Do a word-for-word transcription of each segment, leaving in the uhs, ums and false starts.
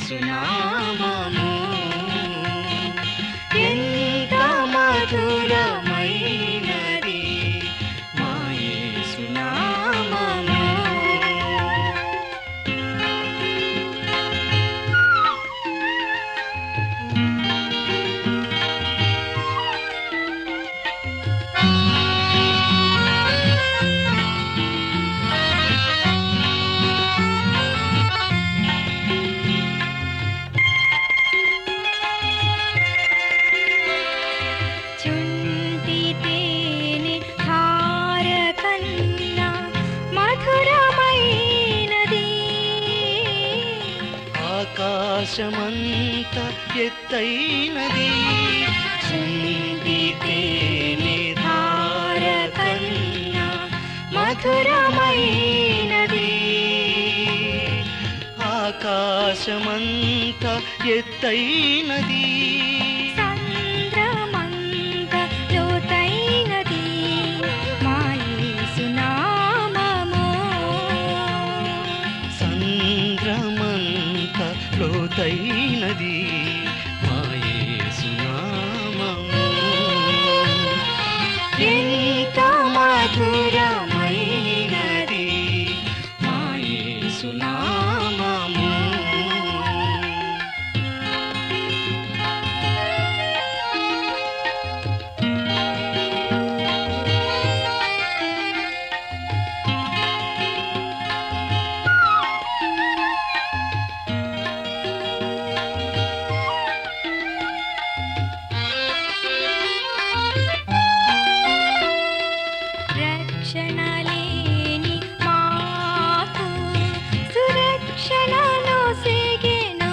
యేసునామము ఎంత మధురమైనది మా యేసునామము. ఆకాశమంత ఎత్తైనది చుంటి తేనె ధార కన్నా మధురమైనది. ఆకాశమంత ఎత్తైనది సంద్రమంత లోతైనది మా యేసునామము. సంద్రమంత లోతైనది మా యేసునామము. ఎంత మధురమైనది మా యేసునామము. రక్షణ లేని మాకు సురక్షణను సిగెను.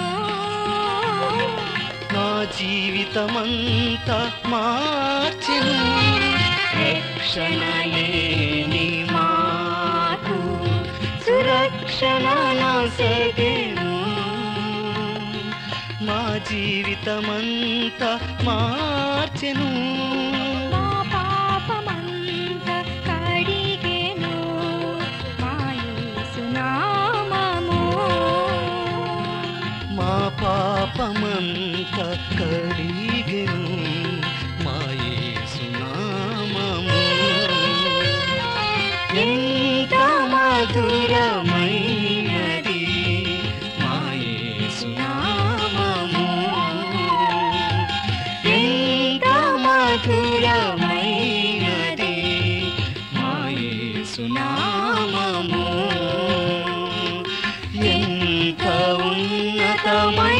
నా జీవితమంతా మార్చెను. రక్షణ లేని మాకు సురక్షణను సిగెను. మా జీవితమంతా మార్చెను. మా పాపమంత కడిగెను మా యేసునామము. మా పాపమంత కడిగెను మా యేసునామము. ఎంత మధురమైనది మా యేసునామము. ఎంత మధురమైనది మా యేసునామము. ఎంత ఉన్నతమైన